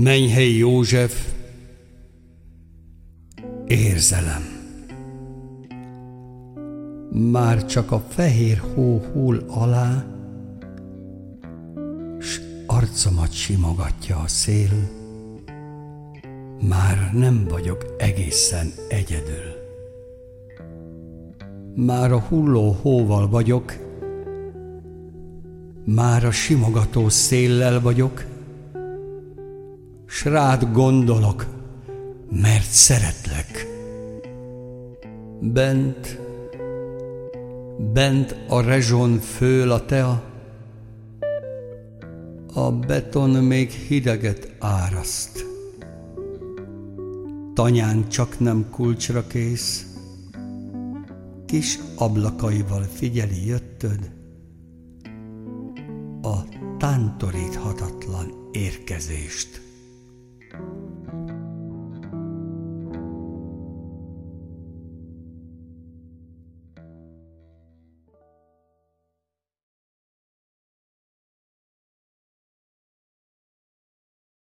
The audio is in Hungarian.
Menyhely József, érzelem. Már csak a fehér hó hull alá, s arcomat simogatja a szél. Már nem vagyok egészen egyedül. Már a hulló hóval vagyok, már a simogató széllel vagyok, s rád gondolok, mert szeretlek. Bent a rezson föl a tea, a beton még hideget áraszt. Tanyánk csak nem kulcsra kész, kis ablakaival figyeli jöttöd a tántoríthatatlan érkezést.